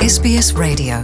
SBS Radio.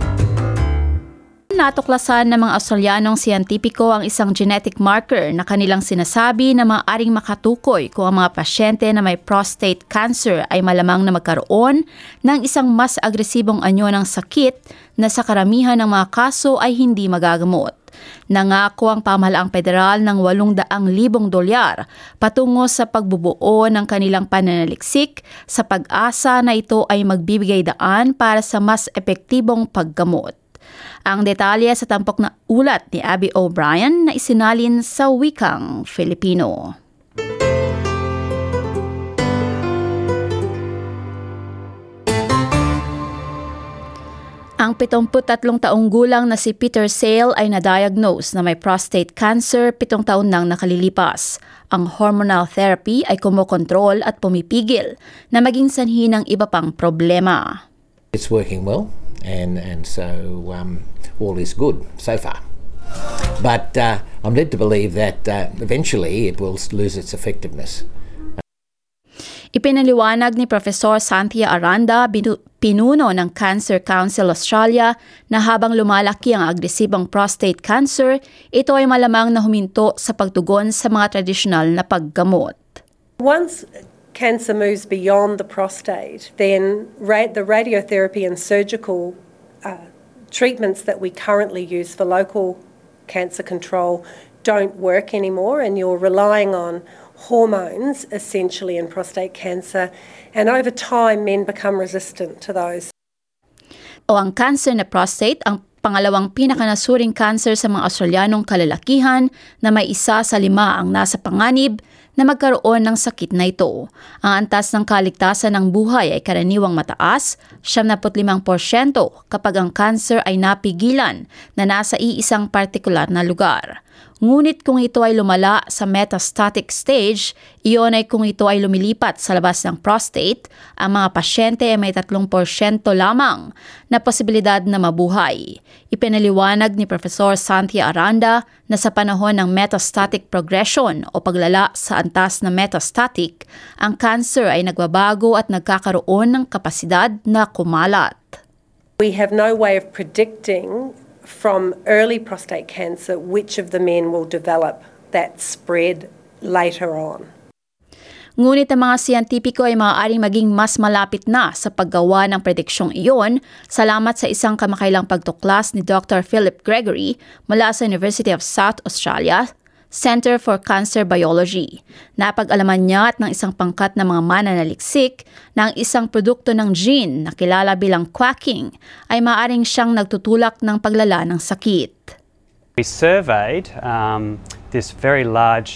Natuklasan ng mga Australianong siyentipiko ang isang genetic marker na kanilang sinasabi na maaaring makatukoy kung ang mga pasyente na may prostate cancer ay malamang na magkaroon ng isang mas agresibong anyo ng sakit na sa karamihan ng mga kaso ay hindi magagamot. Nangako ang pamahalaang federal ng $800,000 patungo sa pagbubuo ng kanilang pananaliksik sa pag-asa na ito ay magbibigay daan para sa mas epektibong paggamot. Ang detalye sa tampok na ulat ni Abby O'Brien na isinalin sa wikang Filipino. Ang 73 taong gulang na si Peter Sale ay na-diagnose na may prostate cancer 7 taon nang nakalilipas. Ang hormonal therapy ay kumokontrol at pumipigil na maging sanhi ng iba pang problema. It's working well and so all is good so far. But I'm led to believe that eventually it will lose its effectiveness. Ipinaliwanag ni Professor Santhia Aranda, pinuno ng Cancer Council Australia, na habang lumalaki ang agresibong prostate cancer, ito ay malamang na huminto sa pagtugon sa mga tradisyonal na paggamot. Once cancer moves beyond the prostate, then the radiotherapy and surgical treatments that we currently use for local cancer control don't work anymore, and you're relying on hormones essentially in prostate cancer, and over time men become resistant to those. Ang cancer na prostate ang pangalawang pinakanasuring cancer sa mga Australianong kalalakihan na may 1 sa 5 ang nasa panganib na magkaroon ng sakit na ito. Ang antas ng kaligtasan ng buhay ay karaniwang mataas, 75% kapag ang cancer ay napigilan na nasa iisang partikular na lugar. Ngunit kung ito ay lumala sa metastatic stage, iyon ay kung ito ay lumilipat sa labas ng prostate, ang mga pasyente ay may 3% lamang na posibilidad na mabuhay. Ipinaliwanag ni Professor Santhia Aranda na sa panahon ng metastatic progression o paglala sa antas na metastatic, ang cancer ay nagbabago at nagkakaroon ng kapasidad na kumalat. We have no way of predicting from early prostate cancer which of the men will develop that spread later on. Ngunit ang mga siyentipiko ay maaaring maging mas malapit na sa paggawa ng prediksyong iyon salamat sa isang kamakailang pagtuklas ni Dr. Philip Gregory mula sa University of South Australia Center for Cancer Biology. Napag-alaman niya at ng isang pangkat na mga mananaliksik na ang isang produkto ng gene na kilala bilang quacking ay maaaring siyang nagtutulak ng paglala ng sakit. We surveyed this very large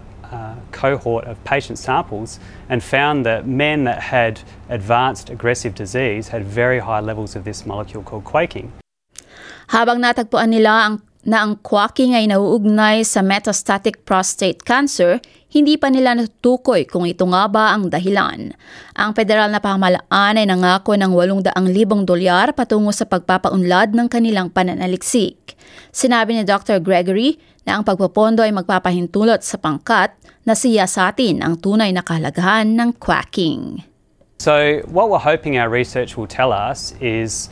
cohort of patient samples and found that men that had advanced aggressive disease had very high levels of this molecule called quaking. Habang natagpuan nila na ang quacking ay nauugnay sa metastatic prostate cancer, hindi pa nila natutukoy kung ito nga ba ang dahilan. Ang federal na pamahalaan ay nangako ng $800,000 patungo sa pagpapaunlad ng kanilang pananaliksik. Sinabi ni Dr. Gregory na ang pagpopondo ay magpapahintulot sa pangkat na siyasatin ang tunay na kahalagahan ng quacking. So what we're hoping our research will tell us is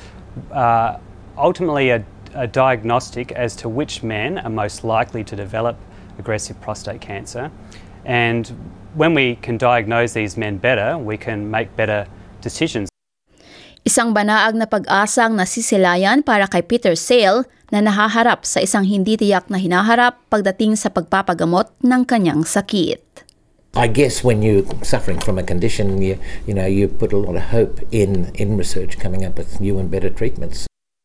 ultimately a diagnostic as to which men are most likely to develop aggressive prostate cancer. And when we can diagnose these men better, we can make better decisions. Isang banaag na pag-asang nasisilayan para kay Peter Sale na nahaharap sa isang hindi tiyak na hinaharap pagdating sa pagpapagamot ng kanyang sakit. I guess when you're suffering from a condition, you put a lot of hope in research coming up with new and better treatments.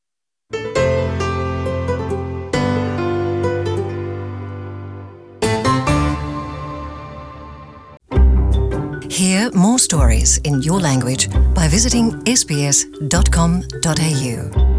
Hear more stories in your language by visiting sbs.com.au.